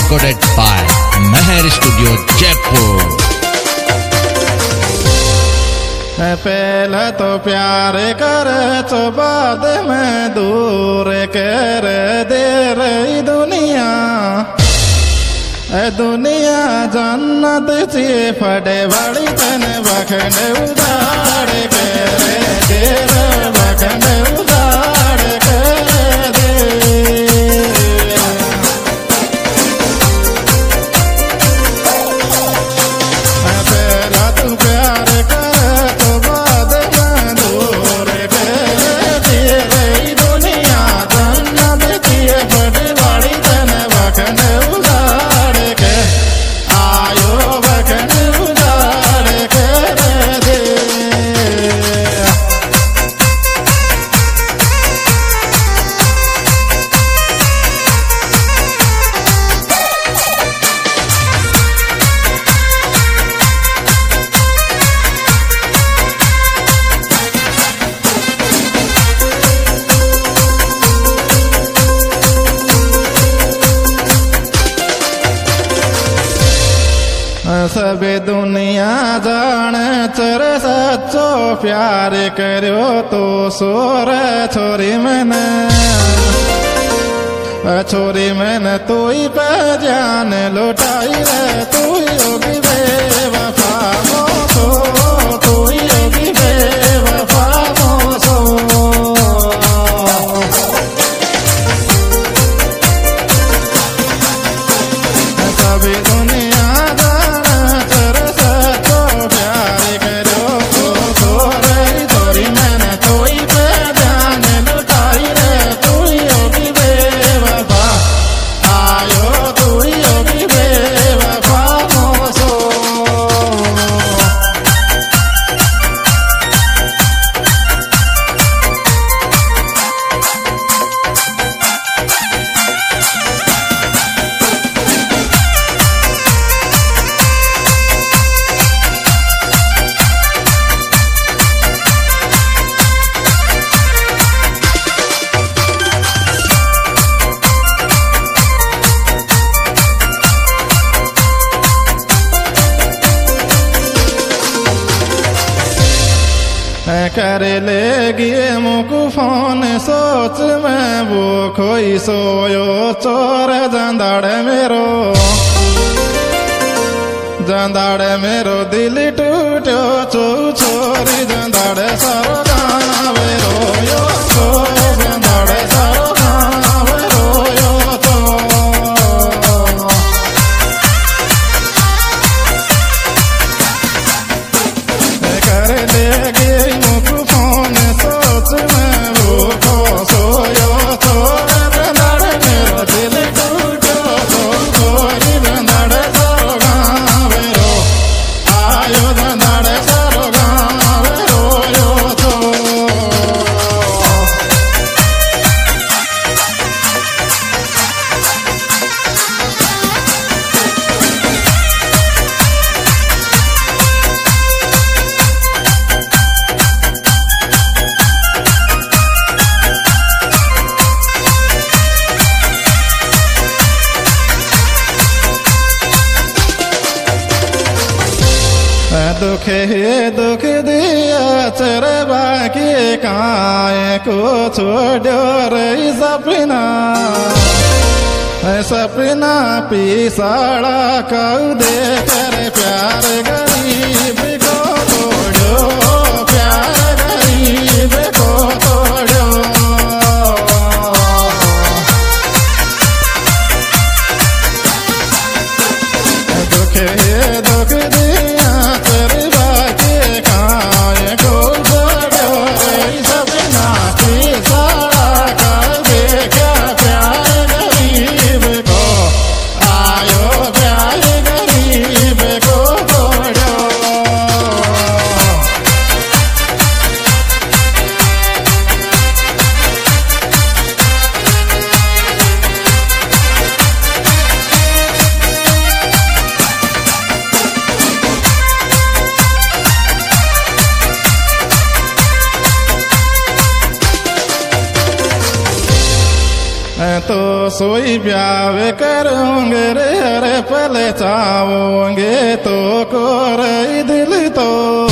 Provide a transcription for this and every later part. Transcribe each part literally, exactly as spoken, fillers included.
recorded by Meher Studio, Jaipur. पहले तो प्यार करे तो बाद में दूर कर दे रही दुनिया। दुनिया जन्नत ची फटे बड़ी तन बखंड उजाड़ कर दे बखंड उजाड़ कर दे। पहला तू प्यार करे तो बाद में दूर कर दे रही दुनिया। जन्नत ची फटे बड़ी तन बखंड उजाड़ के आयो बखंड उजाड़ कर दे। सबे दुनिया जाने चर सच्चो प्यार करो तो सोर छोरी मैंने छोरी मैंने तू ही पे जान लुटाई रे। तू ही होगी बेवफा मोसो, तू ही होगी बेवफा मोसो। सभी दुनिया कर लेगी मुकु फोन सोच में वो खोई सोयो चोर जंदाड़ मेरो जंदाड़ मेरो दिल टूटो चो छोरी जंदाड़ सारो गाना मेरो यो चो जंदाड़ सारो गाना मेरो यो चो। कर लेगी दुख है दुख दिया चर बाकी काय को छोड़ो रही सपना। सपना पिसाड़ा कऊ दे कर प्यार गरीब को तोड़ो, प्यार गरीब को तोड़ो। दुख है दुख दिया आयो प्यार गरीब को तोड़ो। मैं तो सोई ब्याह करूंगे रे अरे पले चाहोगे तो को रही दिल तो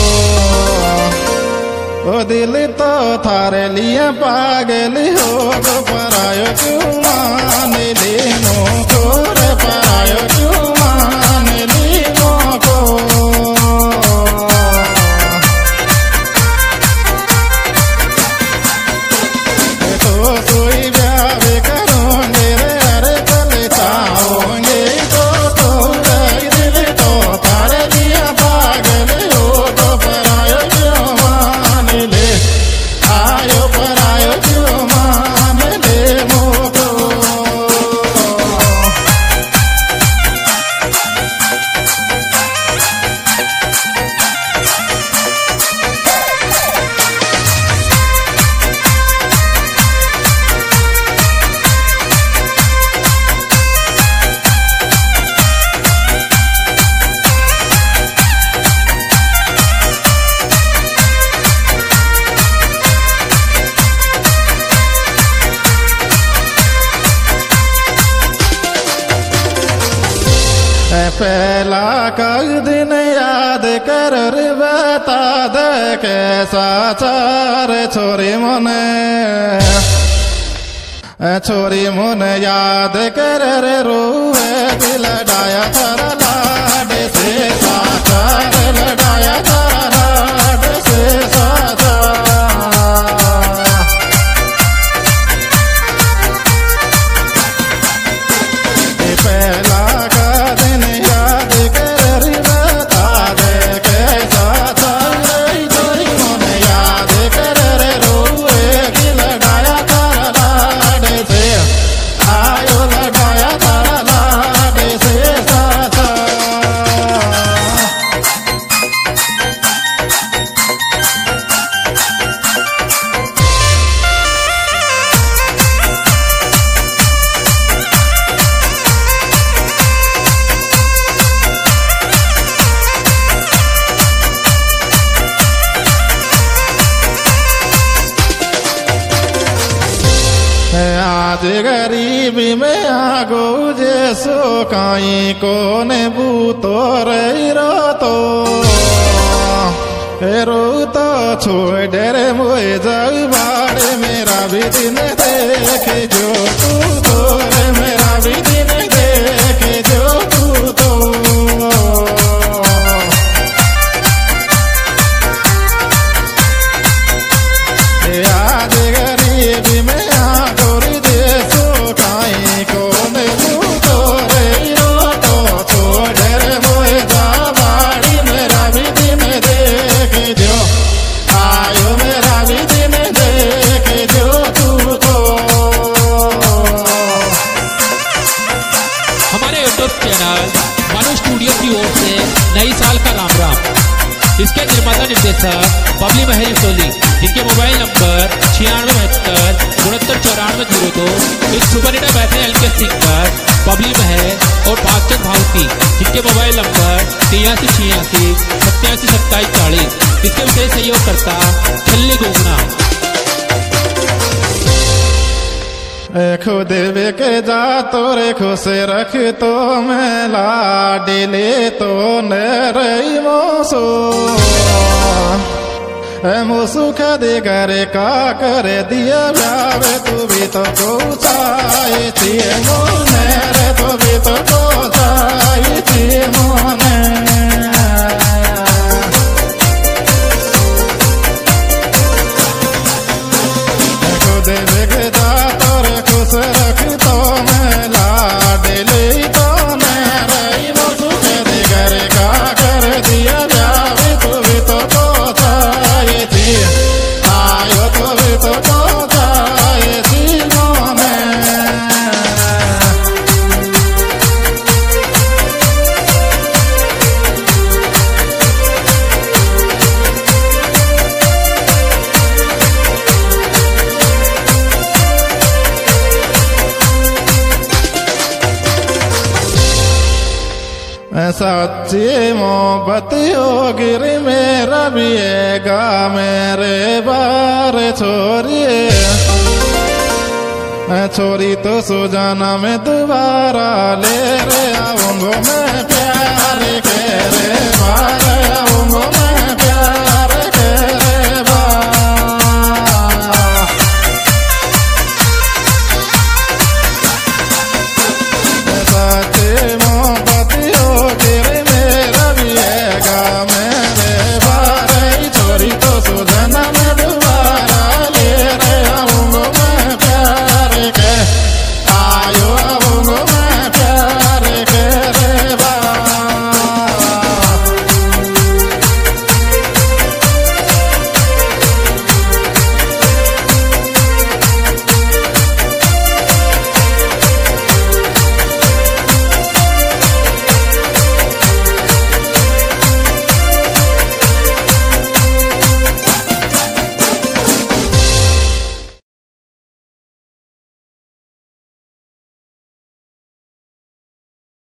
ओ दिल तो थारे लिए पागल हो गो परायो क्यों मान ली मोको रे परायो क्यों मान ली मोको तो सोई ब्याह करूंगे रे अरे पले चाहोगे तो तो रही दिल तो थारे लिए पागल हो गो परायो क्यों मान ले आयो परायो क्यों मान ले मोको पहला कल दिन याद कर रे बता दे कैसा चार छोरी मोने छोरी मोने याद कर रे रोए दिल डाया थारा लाड से साचार लडाया थारा लाड से साचार पहला आज गरीबी में आगो जैसो काई कोने बूतो रही रो तो रो तो छोड़ डेरे मोए जाऊ बाड़े मेरा भी दिन देखे जो तू तो रे मेरा भी दिन देखे जो तू तो आज गरीबी में नई साल का राम राम। इसके निर्माता निर्देशक बबली महल सोली, इनके मोबाइल नंबर छियानवे बहत्तर उनहत्तर चौरानवे जीरो दो। इस सुपर हिट बैठने वाले सिंगर बबली महल और भागचंद भावती, इनके मोबाइल नंबर तिरासी छियासी सत्यासी सत्ताईस चालीस। इसके विशेष सहयोगकर्ता छल्ली गोगना। खुद के जा तो रे खुश रख तो मैं लाडिले तो न रही मोसो मोसु खदे करे का करे दिया ब्यावे तू भी तो को चाहे थी मोने रे तू भी तो को चाहे थी मोने खुद के जा खुश रख तो मैं लाडले तो मैं रही वो सुख दे घर का कर दिया जावे तो भी तो को चाहे थी आयो तो भी तो को चाहे थी मोने सच्ची मोहब्बत गिर मेरा भी गा मेरे बार छोड़िए छोरी तो सुजाना में दोबारा ले रे आऊंगो मैं प्यार के रे बार आऊंगो मैं